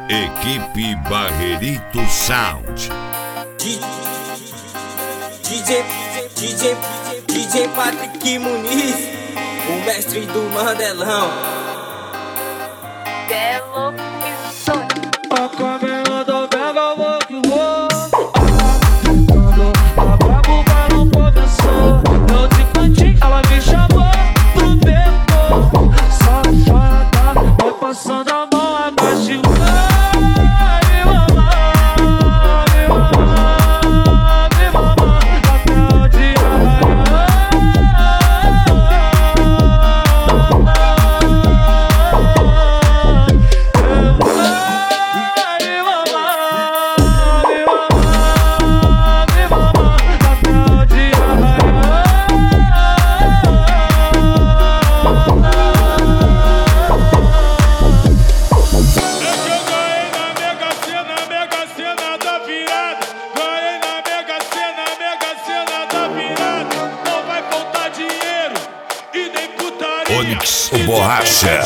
Equipe Barrerito Sound. DJ Patrick Muniz, o mestre do Mandelão. Belo Insônia. A caminhada pega, vou que vou. A brabo balão começou. Eu de cantinho, ela me chamou pro beco. Safada, vai passando a mão, agache. Onyx, o Borracha.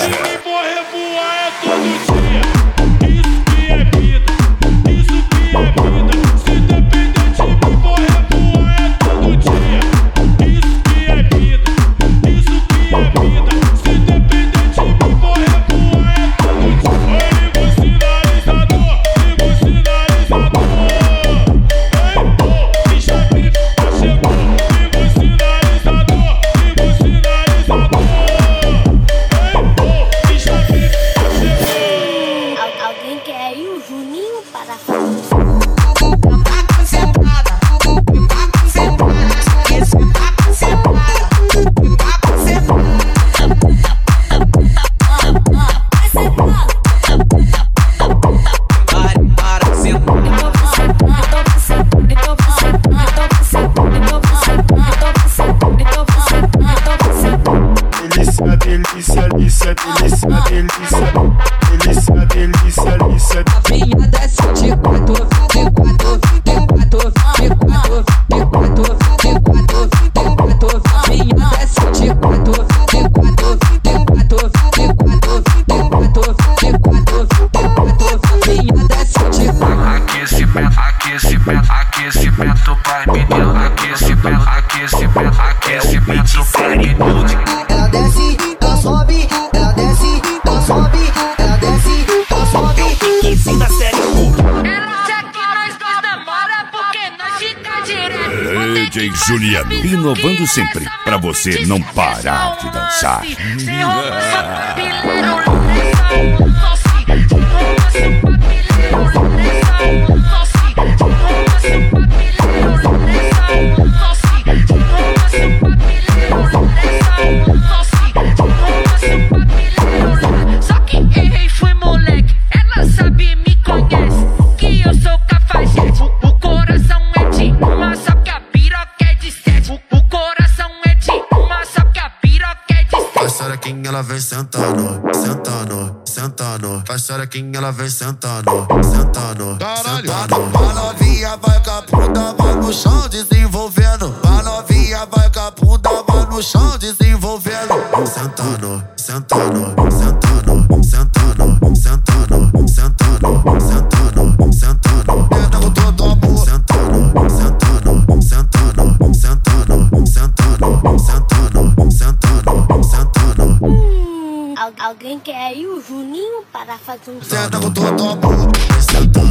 Delícia. A vinha desce de quatro, de quatro, de quatro, de quatro, de quatro, de quatro, de quatro. A vinha desce de quatro, de quatro, de quatro, de quatro, de quatro, de quatro, de quatro. A vinha desce de quatro. Aquecimento, aquecimento, aquecimento para menino. Aquecimento, aquecimento, aquecimento para menino. Ela desce, ela sobe, ela desce, ela sobe, ela desce, ela sobe. Ela quer que nós dois namora porque nós fica direto. DJ Juliano, inovando sempre, pra você não parar de dançar. Só que errei, fui moleque. Ela sabe, me conhece, que eu sou cafajeste. O coração é de uma, só que a piroca é de sete. O coração é de uma, só que a piroca é de sete. Faz xerequinha, ela vem sentando, sentando, sentando. Faz xerequinha, ela vem sentando, sentando, sentando. A novinha vai com a bunda, vai no chão desenvolvendo. A novinha vai com a bunda, vai no chão desenvolvendo. Sentando, sentando, sentando, sentando, sentando, sentando, sentando, sentando. Tenta com todo amor. Sentando, sentando, sentando, sentando, sentando, sentando, sentando, sentando. Alguém quer ir o Juninho para fazer um Senta com todo amor. Sentando.